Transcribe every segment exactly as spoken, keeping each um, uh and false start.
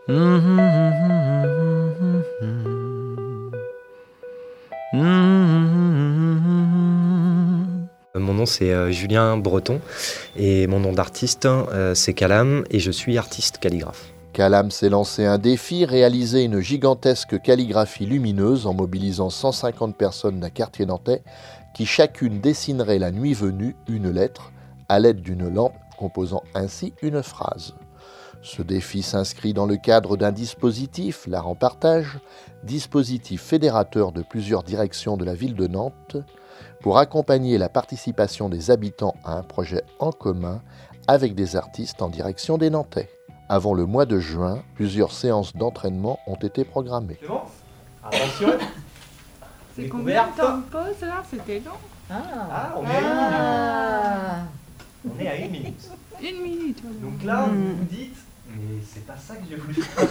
Mon nom c'est euh, Julien Breton et mon nom d'artiste euh, c'est Calam et je suis artiste calligraphe. Calam s'est lancé un défi, réaliser une gigantesque calligraphie lumineuse en mobilisant cent cinquante personnes d'un quartier nantais qui chacune dessinerait la nuit venue une lettre à l'aide d'une lampe composant ainsi une phrase. Ce défi s'inscrit dans le cadre d'un dispositif, l'Art en Partage, dispositif fédérateur de plusieurs directions de la ville de Nantes, pour accompagner la participation des habitants à un projet en commun avec des artistes en direction des Nantais. Avant le mois de juin, plusieurs séances d'entraînement ont été programmées. C'est bon ? Attention. C'est combien de temps de pause là ? C'était long. Ah, ah on est à une minute. On est à une minute. Une minute. Voilà. Donc là, vous vous dites, mais c'est pas ça que j'ai voulu faire.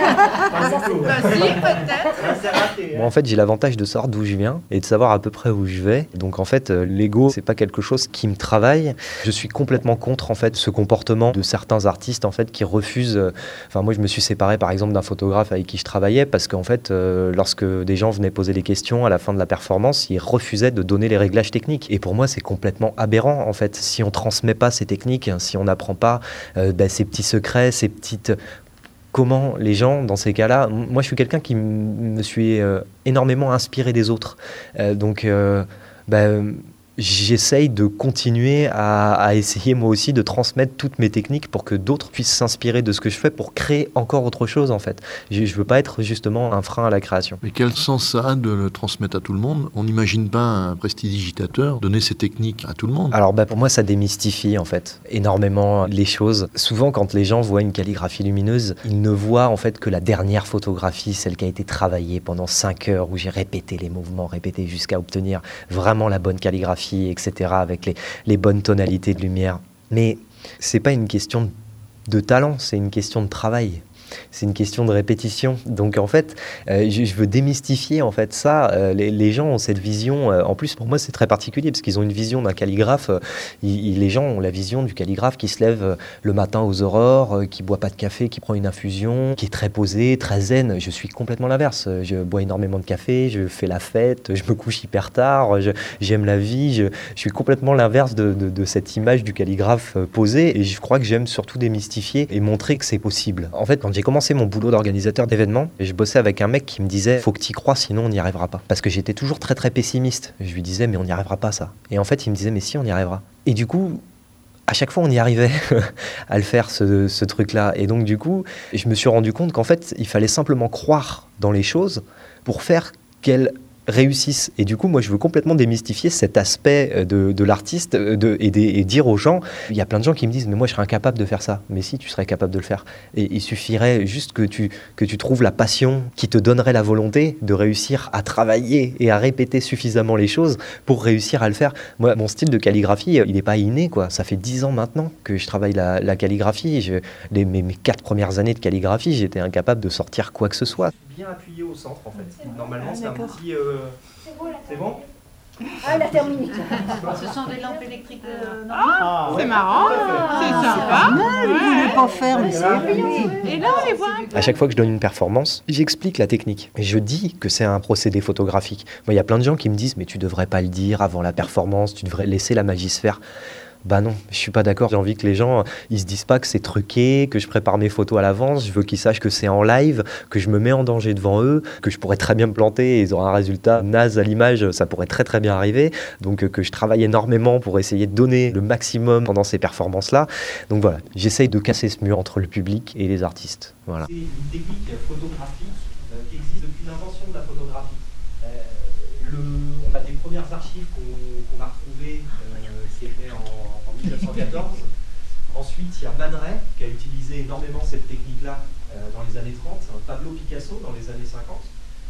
Bah si, peut-être. C'est raté. Moi, en fait, j'ai l'avantage de savoir d'où je viens et de savoir à peu près où je vais. Donc en fait, euh, l'ego, c'est pas quelque chose qui me travaille. Je suis complètement contre en fait ce comportement de certains artistes en fait qui refusent. euh, Enfin, moi, je me suis séparé par exemple d'un photographe avec qui je travaillais parce qu'en fait, euh, lorsque des gens venaient poser des questions à la fin de la performance, ils refusaient de donner les réglages techniques. Et pour moi, c'est complètement aberrant en fait. Si on transmet pas ces techniques, si on n'apprend pas euh, bah, ces petits secrets, ces petites comment les gens dans ces cas-là, moi je suis quelqu'un qui m- me suis euh, énormément inspiré des autres, Euh, donc euh, bah, j'essaye de continuer à, à essayer moi aussi de transmettre toutes mes techniques pour que d'autres puissent s'inspirer de ce que je fais pour créer encore autre chose en fait. Je, je veux pas être justement un frein à la création. Mais quel sens ça a de le transmettre à tout le monde ? On n'imagine pas un prestidigitateur donner ses techniques à tout le monde. Alors bah, pour moi ça démystifie en fait énormément les choses. Souvent quand les gens voient une calligraphie lumineuse, ils ne voient en fait que la dernière photographie, celle qui a été travaillée pendant cinq heures où j'ai répété les mouvements, répété jusqu'à obtenir vraiment la bonne calligraphie, et cetera avec les, les bonnes tonalités de lumière. Mais c'est pas une question de talent, c'est une question de travail. C'est une question de répétition. Donc en fait, euh, je, je veux démystifier en fait ça. Euh, les, les gens ont cette vision. Euh, en plus, pour moi, c'est très particulier parce qu'ils ont une vision d'un calligraphe. Euh, ils, ils- les gens ont la vision du calligraphe qui se lève euh, le matin aux aurores, euh, qui boit pas de café, qui prend une infusion, qui est très posé, très zen. Je suis complètement l'inverse. Euh, Je bois énormément de café, je fais la fête, je me couche hyper tard, je, j'aime la vie. Je, je suis complètement l'inverse de, de, de cette image du calligraphe euh, posé. Et je crois que j'aime surtout démystifier et montrer que c'est possible. En fait, quand j'ai commencé mon boulot d'organisateur d'événements, je bossais avec un mec qui me disait faut que tu y crois sinon on n'y arrivera pas. Parce que j'étais toujours très très pessimiste. Je lui disais mais on n'y arrivera pas ça. Et en fait il me disait mais si on y arrivera. Et du coup à chaque fois on y arrivait à le faire ce, ce truc-là. Et donc du coup je me suis rendu compte qu'en fait il fallait simplement croire dans les choses pour faire qu'elles réussissent. Et du coup, moi, je veux complètement démystifier cet aspect de, de l'artiste de, et, des, et dire aux gens, il y a plein de gens qui me disent, mais moi, je serais incapable de faire ça. Mais si, tu serais capable de le faire. Et il suffirait juste que tu, que tu trouves la passion qui te donnerait la volonté de réussir à travailler et à répéter suffisamment les choses pour réussir à le faire. Moi, mon style de calligraphie, il n'est pas inné, quoi. Ça fait dix ans maintenant que je travaille la, la calligraphie. Je, les, mes, mes quatre premières années de calligraphie, j'étais incapable de sortir quoi que ce soit. Bien appuyé au centre en fait. Normalement, Ah, c'est un d'accord. petit. Euh... C'est bon ? Ah, la therminique. Ce sont des lampes électriques de... Ah, ouais, c'est marrant, tout à fait. c'est Ah, sympa. c'est vous ne voulez pas faire, mais c'est Et là, on les voit. À chaque fois que je donne une performance, j'explique la technique. Et je dis que c'est un procédé photographique. Moi, il y a plein de gens qui me disent « Mais tu devrais pas le dire avant la performance, tu devrais laisser la magie se faire. » Bah non, je suis pas d'accord. J'ai envie que les gens, ils se disent pas que c'est truqué, que je prépare mes photos à l'avance. Je veux qu'ils sachent que c'est en live, que je me mets en danger devant eux, que je pourrais très bien me planter et ils auront un résultat naze à l'image. Ça pourrait très très bien arriver. Donc euh, que je travaille énormément pour essayer de donner le maximum pendant ces performances-là. Donc voilà, j'essaye de casser ce mur entre le public et les artistes. Voilà. C'est une technique photographique euh, qui existe depuis l'invention de la photographie. Euh, le, on a des premières archives qu'on qu'on a retrouvées euh, qui étaient en, en mille neuf cent quatorze. Ensuite, il y a Man Ray qui a utilisé énormément cette technique-là euh, dans les années trente. Pablo Picasso dans les années cinquante.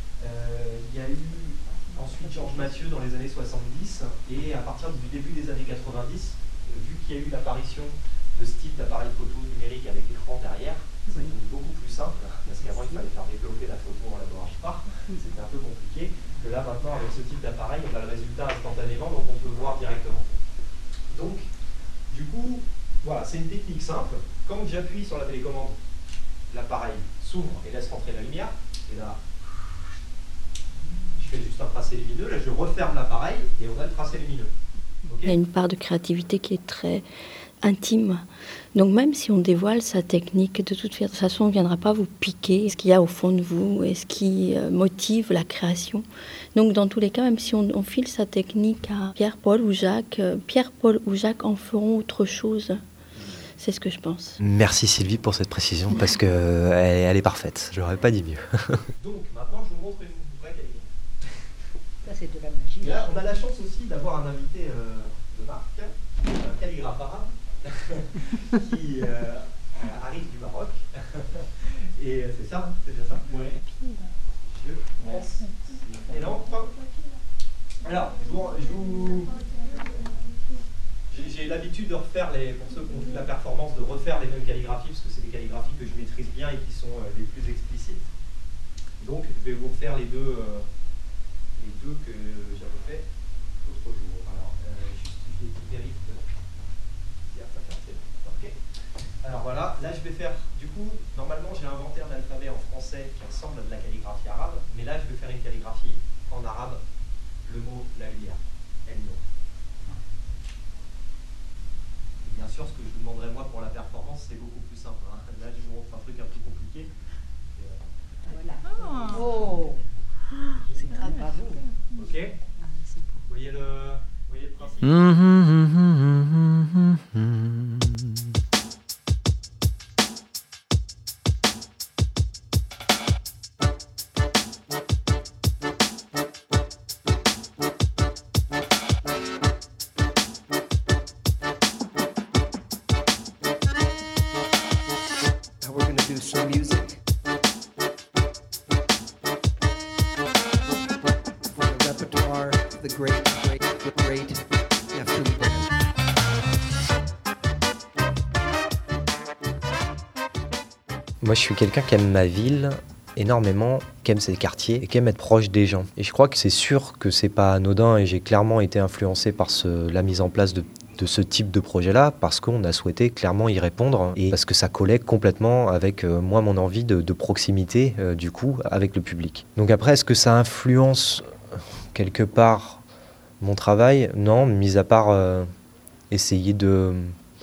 Euh, il y a eu ensuite Georges Mathieu dans les années soixante-dix. Et à partir du début des années quatre-vingt-dix, euh, vu qu'il y a eu l'apparition de ce type d'appareil photo numérique avec écran derrière, c'est devenu beaucoup plus simple, parce qu'avant il fallait faire développer la photo en laboratoire, c'était un peu compliqué, que là maintenant avec ce type d'appareil on a le résultat instantanément, donc on peut voir directement. Donc, du coup, voilà, c'est une technique simple. Quand j'appuie sur la télécommande, l'appareil s'ouvre et laisse rentrer la lumière. Et là, je fais juste un tracé lumineux. Là, je referme l'appareil et on a le tracé lumineux. Okay. Il y a une part de créativité qui est très intime. Donc même si on dévoile sa technique, de toute façon, on ne viendra pas vous piquer ce qu'il y a au fond de vous et ce qui motive la création. Donc dans tous les cas, même si on, on file sa technique à Pierre-Paul ou Jacques, Pierre-Paul ou Jacques en feront autre chose. C'est ce que je pense. Merci Sylvie pour cette précision, parce qu'elle elle est parfaite. Je n'aurais pas dit mieux. Donc maintenant, je vous montre une vraie calligraphie. Ça, c'est de la magie. Là, on a la chance aussi d'avoir un invité euh, de marque, un calligraphe arabe, qui euh, arrive du Maroc. Et c'est ça, hein, c'est bien ça. Oui. Je pense. Et l'encre. Alors, je vous, je vous... J'ai, j'ai l'habitude de refaire, les, pour ceux qui ont vu la performance, de refaire les mêmes calligraphies, parce que c'est des calligraphies que je maîtrise bien et qui sont euh, les plus explicites. Donc, je vais vous refaire les deux, euh, les deux que j'avais fait l'autre jour. Alors, euh, juste, je vérifie. Okay. Alors voilà, là je vais faire, du coup, normalement j'ai inventé un alphabet en français qui ressemble à de la calligraphie arabe, mais là je vais faire une calligraphie en arabe, le mot la lumière, El-Nour. Bien sûr, ce que je vous demanderai moi pour la performance, c'est beaucoup plus simple. Hein. Là, je vous montre un truc un peu compliqué. Et, euh... Voilà. Oh, c'est très bravo. Ok. Vous voyez le, vous voyez le principe. Moi, je suis quelqu'un qui aime ma ville énormément, qui aime ses quartiers et qui aime être proche des gens. Et je crois que c'est sûr que c'est pas anodin et j'ai clairement été influencé par ce, la mise en place de, de ce type de projet-là parce qu'on a souhaité clairement y répondre et parce que ça collait complètement avec euh, moi, mon envie de, de proximité, euh, du coup, avec le public. Donc après, est-ce que ça influence euh, quelque part mon travail ? Non, mis à part euh, essayer de...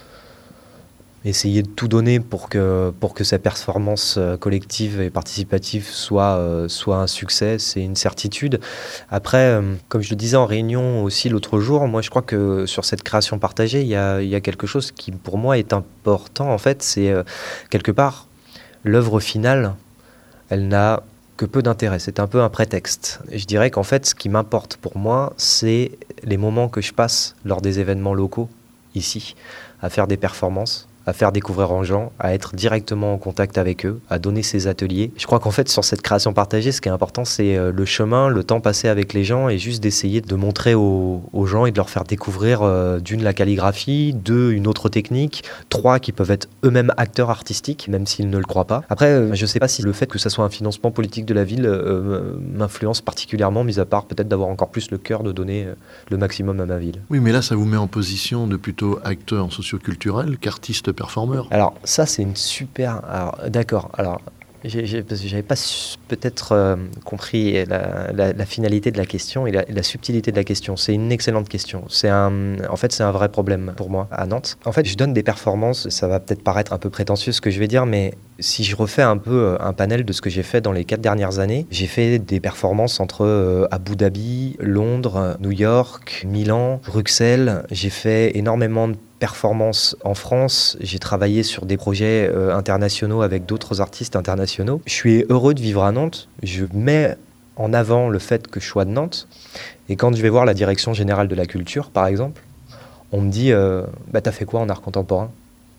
essayer de tout donner pour que, pour que cette performance collective et participative soit, euh, soit un succès, c'est une certitude. Après, euh, comme je le disais en réunion aussi l'autre jour, moi je crois que sur cette création partagée, il y a, il y a quelque chose qui pour moi est important en fait, c'est euh, quelque part l'œuvre finale, elle n'a que peu d'intérêt, c'est un peu un prétexte. Et je dirais qu'en fait ce qui m'importe pour moi, c'est les moments que je passe lors des événements locaux, ici, à faire des performances, à faire découvrir aux gens, à être directement en contact avec eux, à donner ces ateliers. Je crois qu'en fait, sur cette création partagée, ce qui est important, c'est le chemin, le temps passé avec les gens et juste d'essayer de montrer aux, aux gens et de leur faire découvrir euh, d'une, la calligraphie, deux, une autre technique, trois, qui peuvent être eux-mêmes acteurs artistiques, même s'ils ne le croient pas. Après, euh, je ne sais pas si le fait que ça soit un financement politique de la ville euh, m'influence particulièrement, mis à part peut-être d'avoir encore plus le cœur de donner euh, le maximum à ma ville. Oui, mais là, ça vous met en position de plutôt acteur socioculturel qu'artiste performeur. Alors ça c'est une super... Alors, d'accord, alors j'ai, j'ai, parce que j'avais pas su, peut-être euh, compris la, la, la finalité de la question et la, la subtilité de la question. C'est une excellente question. C'est un, en fait c'est un vrai problème pour moi à Nantes. En fait je donne des performances, ça va peut-être paraître un peu prétentieux ce que je vais dire, mais si je refais un peu un panel de ce que j'ai fait dans les quatre dernières années, j'ai fait des performances entre euh, Abu Dhabi, Londres, New York, Milan, Bruxelles. J'ai fait énormément de performance en France, j'ai travaillé sur des projets euh, internationaux avec d'autres artistes internationaux. Je suis heureux de vivre à Nantes, je mets en avant le fait que je sois de Nantes, et quand je vais voir la direction générale de la culture, par exemple, on me dit euh, « bah t'as fait quoi en art contemporain ?»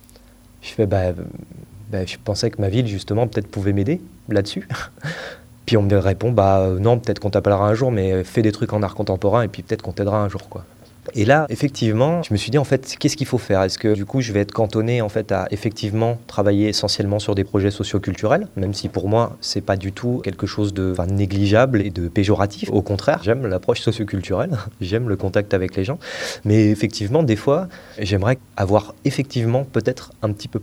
Je fais bah, « bah je pensais que ma ville justement peut-être pouvait m'aider là-dessus ». Puis on me répond « bah non, peut-être qu'on t'appellera un jour, mais fais des trucs en art contemporain et puis peut-être qu'on t'aidera un jour quoi ». Et là, effectivement, je me suis dit, en fait, qu'est-ce qu'il faut faire ? Est-ce que, du coup, je vais être cantonné, en fait, à, effectivement, travailler essentiellement sur des projets socioculturels, même si, pour moi, c'est pas du tout quelque chose de enfin, négligeable et de péjoratif. Au contraire, j'aime l'approche socioculturelle, j'aime le contact avec les gens. Mais effectivement, des fois, j'aimerais avoir, effectivement, peut-être un petit peu plus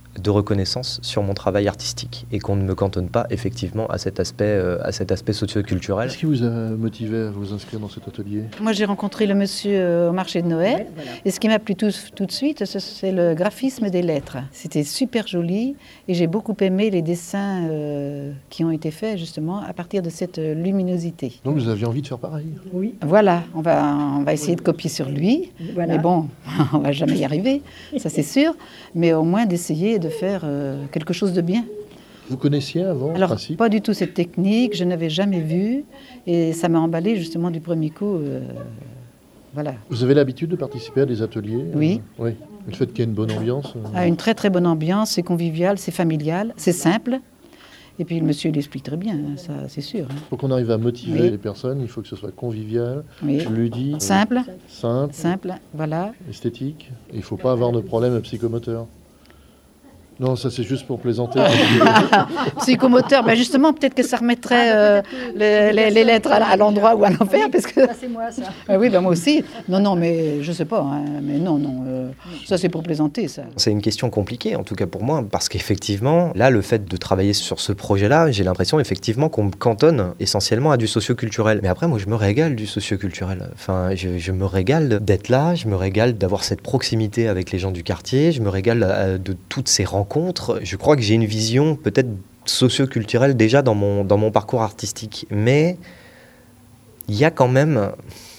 de reconnaissance sur mon travail artistique et qu'on ne me cantonne pas effectivement à cet aspect, euh, à cet aspect socio-culturel. Qu'est-ce qui vous a motivé à vous inscrire dans cet atelier ? Moi, j'ai rencontré le monsieur euh, au marché de Noël. Voilà. Et ce qui m'a plu tout, tout de suite, c'est le graphisme des lettres. C'était super joli et j'ai beaucoup aimé les dessins euh, qui ont été faits justement à partir de cette euh, luminosité. Donc vous aviez envie de faire pareil ? Oui. Voilà, on va, on va essayer de copier sur lui. Voilà. Mais bon, on va jamais y arriver, ça c'est sûr. Mais au moins d'essayer de faire euh, quelque chose de bien. Vous connaissiez avant Alors, le principe ? Pas du tout cette technique, je n'avais jamais vu. Et ça m'a emballé justement du premier coup. Euh, voilà. Vous avez l'habitude de participer à des ateliers ? Oui. Euh, oui. Le fait qu'il y ait une bonne ambiance euh... ah, Une très très bonne ambiance, c'est convivial, c'est familial, c'est simple. Et puis le monsieur il explique très bien, hein, ça c'est sûr. Hein. Pour qu'on arrive à motiver oui. les personnes, il faut que ce soit convivial, oui. ludique, simple, euh, simple, simple, voilà. esthétique. Et il ne faut pas avoir de problème psychomoteur. Non, ça c'est juste pour plaisanter. Psychomoteur, ben justement, peut-être que ça remettrait euh, les, les, les lettres à l'endroit ou à l'envers. Parce que... Ça c'est moi, ça. Ah oui, ben moi aussi. Non, non, mais je sais pas. Hein, mais non, non. Euh, ça c'est pour plaisanter, ça. C'est une question compliquée, en tout cas pour moi, parce qu'effectivement, là, le fait de travailler sur ce projet-là, j'ai l'impression effectivement qu'on me cantonne essentiellement à du socio-culturel. Mais après, moi, je me régale du socio-culturel. Enfin, je, je me régale d'être là, je me régale d'avoir cette proximité avec les gens du quartier, je me régale de toutes ces rencontres. Je crois que j'ai une vision peut-être socio-culturelle déjà dans mon, dans mon parcours artistique. Mais il y a quand même...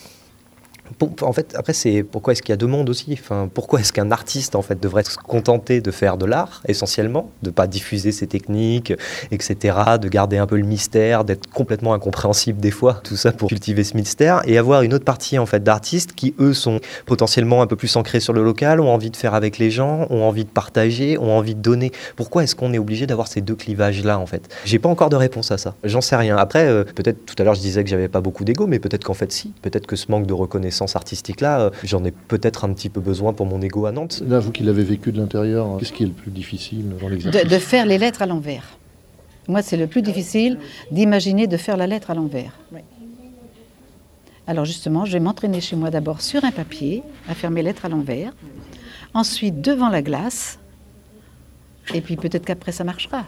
En fait, après, c'est pourquoi est-ce qu'il y a deux mondes aussi ? Enfin, pourquoi est-ce qu'un artiste en fait devrait se contenter de faire de l'art essentiellement, de pas diffuser ses techniques, et cetera, de garder un peu le mystère, d'être complètement incompréhensible des fois, tout ça pour cultiver ce mystère, et avoir une autre partie en fait d'artistes qui eux sont potentiellement un peu plus ancrés sur le local, ont envie de faire avec les gens, ont envie de partager, ont envie de donner. Pourquoi est-ce qu'on est obligé d'avoir ces deux clivages-là en fait ? J'ai pas encore de réponse à ça. J'en sais rien. Après, euh, peut-être tout à l'heure je disais que j'avais pas beaucoup d'ego, mais peut-être qu'en fait si. Peut-être que ce manque de reconnaissance artistique-là, euh, j'en ai peut-être un petit peu besoin pour mon ego à Nantes. Là, vous qui l'avez vécu de l'intérieur, qu'est-ce qui est le plus difficile dans l'exercice ? de, de faire les lettres à l'envers. Moi, c'est le plus difficile d'imaginer de faire la lettre à l'envers. Oui. Alors justement, je vais m'entraîner chez moi d'abord sur un papier, à faire mes lettres à l'envers. Ensuite, devant la glace. Et puis peut-être qu'après, ça marchera.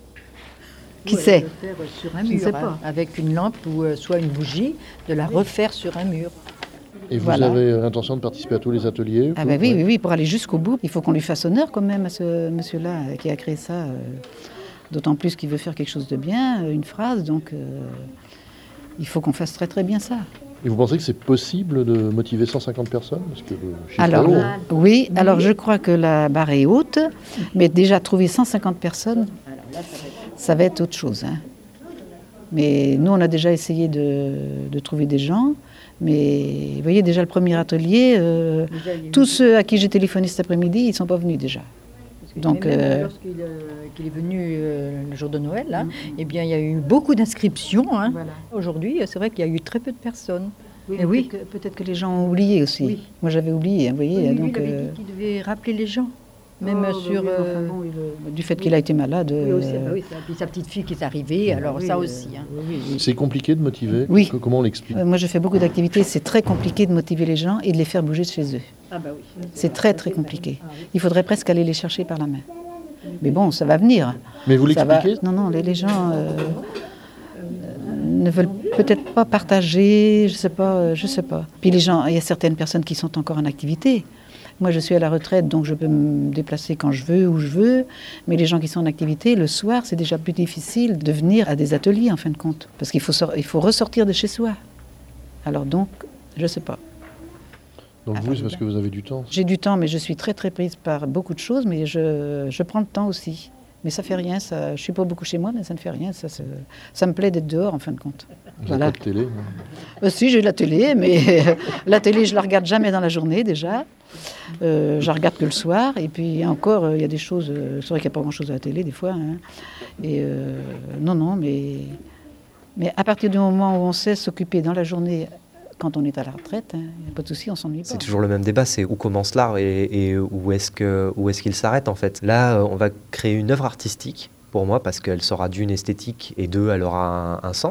Qui sait ? De le faire sur un mur, hein, avec une lampe ou euh, soit une bougie, de la refaire sur un mur. Et vous voilà. avez l'intention de participer à tous les ateliers ? Ah ben oui, oui, oui, pour aller jusqu'au bout. Il faut qu'on lui fasse honneur quand même à ce monsieur-là qui a créé ça. Euh, d'autant plus qu'il veut faire quelque chose de bien, une phrase. Donc euh, il faut qu'on fasse très très bien ça. Et vous pensez que c'est possible de motiver cent cinquante personnes ? Parce que le chiffre alors, est haut. oui, alors je crois que la barre est haute, mais déjà trouver cent cinquante personnes, ça va être autre chose. Hein. Mais nous, on a déjà essayé de, de trouver des gens. Mais vous voyez, déjà le premier atelier, euh, tous ceux à qui j'ai téléphoné cet après-midi, ils ne sont pas venus déjà. Donc, même euh... lorsqu'il euh, qu'il est venu euh, le jour de Noël, là, mm-hmm. eh bien, il y a eu beaucoup d'inscriptions. Hein. Voilà. Aujourd'hui, c'est vrai qu'il y a eu très peu de personnes. Oui, Et oui. Peut-être, que, peut-être que les gens ont oublié aussi. Oui. Moi, j'avais oublié, vous voyez. Oui, donc, lui, il avait dit qu'il devait rappeler les gens. Même oh, sur... Bah oui, euh... enfin bon, il, du fait qu'il a été malade. Oui, aussi, euh... bah oui, puis sa petite fille qui est arrivée, alors oui, ça aussi. Hein. Oui, oui. C'est compliqué de motiver ? Oui. Comment on l'explique ? euh, Moi, je fais beaucoup d'activités. C'est très compliqué de motiver les gens et de les faire bouger de chez eux. Ah bah oui. C'est très, très compliqué. Il faudrait presque aller les chercher par la main. Mais bon, ça va venir. Mais vous l'expliquez ? Non, non, les, les gens euh, ne veulent peut-être pas partager, je sais pas, je sais pas. Puis les gens, il y a certaines personnes qui sont encore en activité. Moi, je suis à la retraite, donc je peux me déplacer quand je veux, où je veux. Mais les gens qui sont en activité, le soir, c'est déjà plus difficile de venir à des ateliers, en fin de compte. Parce qu'il faut, sor- il faut ressortir de chez soi. Alors donc, je sais pas. Donc vous, c'est parce que vous avez du temps ? J'ai du temps, mais je suis très très prise par beaucoup de choses, mais je, je prends le temps aussi. Mais ça fait rien, ça, je ne suis pas beaucoup chez moi, mais ça ne fait rien. Ça, ça, ça me plaît d'être dehors, en fin de compte. Vous voilà. n'avez pas de télé ? euh, Si, j'ai la télé, mais la télé, je ne la regarde jamais dans la journée, déjà. Euh, je la regarde que le soir. Et puis encore, il euh, y a des choses... Euh, c'est vrai qu'il n'y a pas grand-chose à la télé, des fois. Hein. Et euh, non, non, mais, mais à partir du moment où on sait s'occuper dans la journée... Quand on est à la retraite, il hein, n'y a pas de souci, on s'ennuie pas. C'est toujours le même débat, c'est où commence l'art et, et où est-ce que, où est-ce qu'il s'arrête en fait. Là, on va créer une œuvre artistique, pour moi, parce qu'elle sera d'une esthétique et deux, elle aura un, un sens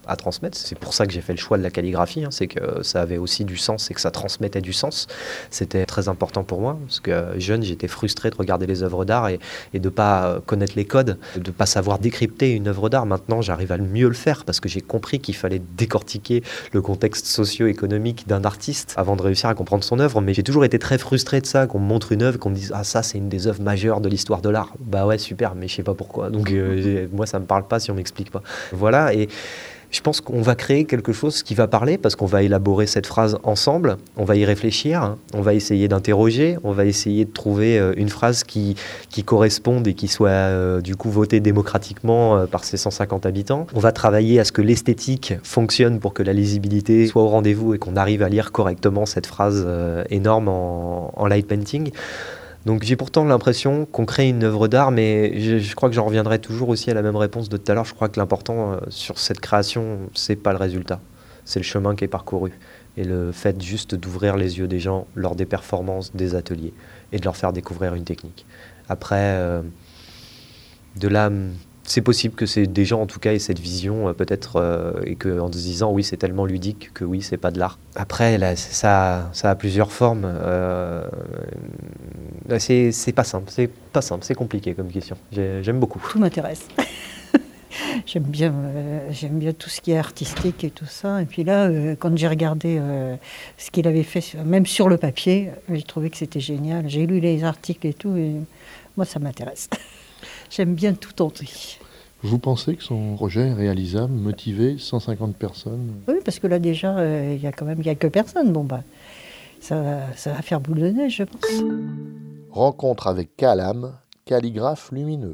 à transmettre. C'est pour ça que j'ai fait le choix de la calligraphie, hein, c'est que ça avait aussi du sens et que ça transmettait du sens. C'était très important pour moi, parce que jeune, j'étais frustré de regarder les œuvres d'art et, et de ne pas connaître les codes, de ne pas savoir décrypter une œuvre d'art. Maintenant, j'arrive à mieux le faire, parce que j'ai compris qu'il fallait décortiquer le contexte socio-économique d'un artiste avant de réussir à comprendre son œuvre. Mais j'ai toujours été très frustré de ça, qu'on me montre une œuvre, qu'on me dise « Ah, ça, c'est une des œuvres majeures de l'histoire de l'art. » Bah ouais, super, mais je sais pas pourquoi. Donc, euh, moi, ça me parle pas si on m'explique pas. Voilà, et je pense qu'on va créer quelque chose qui va parler, parce qu'on va élaborer cette phrase ensemble, on va y réfléchir, on va essayer d'interroger, on va essayer de trouver une phrase qui, qui corresponde et qui soit euh, du coup votée démocratiquement euh, par ses cent cinquante habitants. On va travailler à ce que l'esthétique fonctionne pour que la lisibilité soit au rendez-vous et qu'on arrive à lire correctement cette phrase euh, énorme en, en light painting. Donc j'ai pourtant l'impression qu'on crée une œuvre d'art, mais je, je crois que j'en reviendrai toujours aussi à la même réponse de tout à l'heure. Je crois que l'important euh, sur cette création, c'est pas le résultat, c'est le chemin qui est parcouru. Et le fait juste d'ouvrir les yeux des gens lors des performances, des ateliers, et de leur faire découvrir une technique. Après, euh, de là, c'est possible que c'est des gens en tout cas aient cette vision euh, peut-être, euh, et qu'en se disant oui c'est tellement ludique que oui c'est pas de l'art. Après là, ça, ça a plusieurs formes. Euh, c'est, c'est pas simple, c'est pas simple, c'est compliqué comme question. J'ai, j'aime beaucoup. Tout m'intéresse. J'aime bien, euh, j'aime bien tout ce qui est artistique et tout ça. Et puis là, euh, quand j'ai regardé euh, ce qu'il avait fait, sur, même sur le papier, j'ai trouvé que c'était génial. J'ai lu les articles et tout, et moi ça m'intéresse. J'aime bien tout entier. Vous pensez que son projet est réalisable, motivé, cent cinquante personnes? Oui, parce que là déjà, il euh, y a quand même quelques personnes. Bon, bah, ça, va, ça va faire boule de neige, je pense. Rencontre avec Calam, calligraphe lumineux.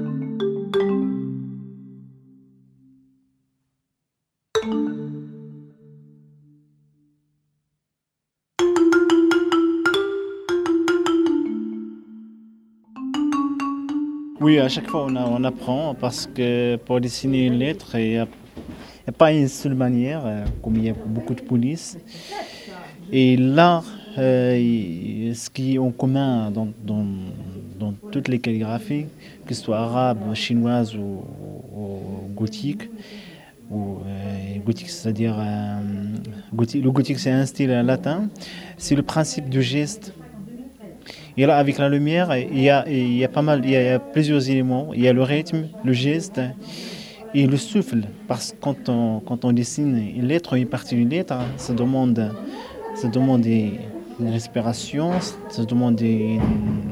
Oui, à chaque fois on, a, on apprend, parce que pour dessiner une lettre, il n'y a, a pas une seule manière, comme il y a beaucoup de polices. Et l'art, euh, ce qui est en commun dans, dans, dans toutes les calligraphies, que ce soit arabe, chinoise ou, ou gothique, ou euh, gothique, c'est-à-dire euh, gothique, le gothique c'est un style latin, c'est le principe du geste. Et là, avec la lumière, il y a, il y a pas mal, il y a plusieurs éléments. Il y a le rythme, le geste et le souffle. Parce que quand on, quand on dessine une lettre, une partie d'une lettre, ça demande, ça demande une respiration, ça demande une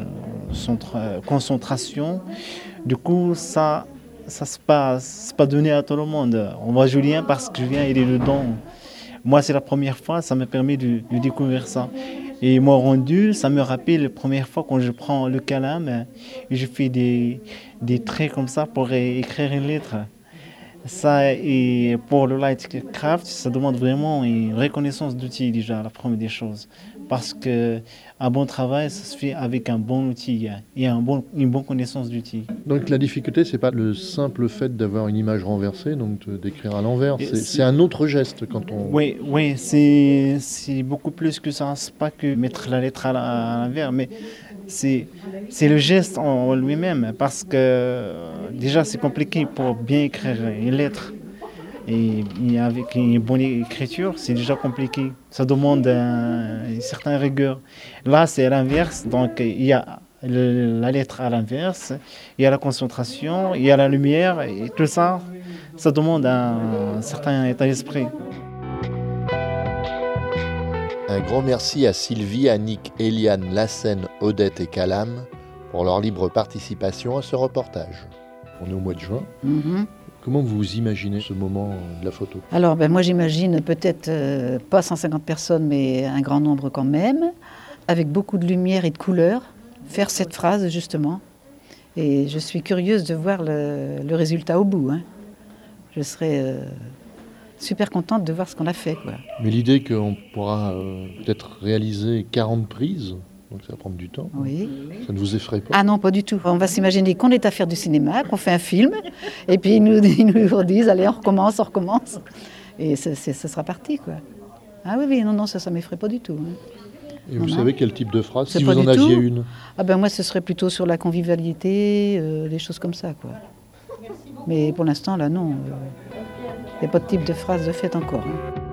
concentration. Du coup, ça, ça c'est pas, c'est pas donné à tout le monde. On voit Julien parce que Julien, il est dedans. Moi, c'est la première fois, ça m'a permis de, de découvrir ça. Et mon rendu, ça me rappelle la première fois quand je prends le Calam et je fais des, des traits comme ça pour écrire une lettre. Ça, et pour le Lightcraft, ça demande vraiment une reconnaissance d'outils déjà, la première des choses. Parce qu'un bon travail, ça se fait avec un bon outil et un bon, une bonne connaissance d'outils. Donc la difficulté, c'est pas le simple fait d'avoir une image renversée, donc d'écrire à l'envers. C'est, c'est... c'est un autre geste quand on... Oui, oui, c'est, c'est beaucoup plus que ça. C'est pas que mettre la lettre à, la, à l'envers, mais c'est, c'est le geste en lui-même. Parce que déjà, c'est compliqué pour bien écrire une lettre. Et avec une bonne écriture, c'est déjà compliqué. Ça demande un, une certaine rigueur. Là, c'est à l'inverse. Donc, il y a le, la lettre à l'inverse, il y a la concentration, il y a la lumière. Et tout ça, ça demande un, un certain état d'esprit. Un grand merci à Sylvie, Annick, Eliane, Lassène, Odette et Calam pour leur libre participation à ce reportage. On est au mois de juin. Mm-hmm. Comment vous imaginez ce moment de la photo? Alors, ben, moi, j'imagine peut-être euh, pas cent cinquante personnes, mais un grand nombre quand même, avec beaucoup de lumière et de couleurs, faire cette phrase, justement. Et je suis curieuse de voir le, le résultat au bout. Hein. Je serais euh, super contente de voir ce qu'on a fait, quoi. Mais l'idée qu'on pourra euh, peut-être réaliser quarante prises, donc ça va prendre du temps. Oui. Ça ne vous effraie pas? Ah non, pas du tout. On va s'imaginer qu'on est à faire du cinéma, qu'on fait un film, et puis ils nous, ils nous disent, allez, on recommence, on recommence. Et ça, c'est, ça sera parti, quoi. Ah oui, oui, non, non, ça, ça ne m'effraie pas du tout. Hein. Et vous non, savez non. Quel type de phrase, c'est si vous en aviez tout. une? Ah ben moi, ce serait plutôt sur la convivialité, euh, des choses comme ça, quoi. Mais pour l'instant, là, non. Euh... Il n'y a pas de type de phrase de fête encore. Hein.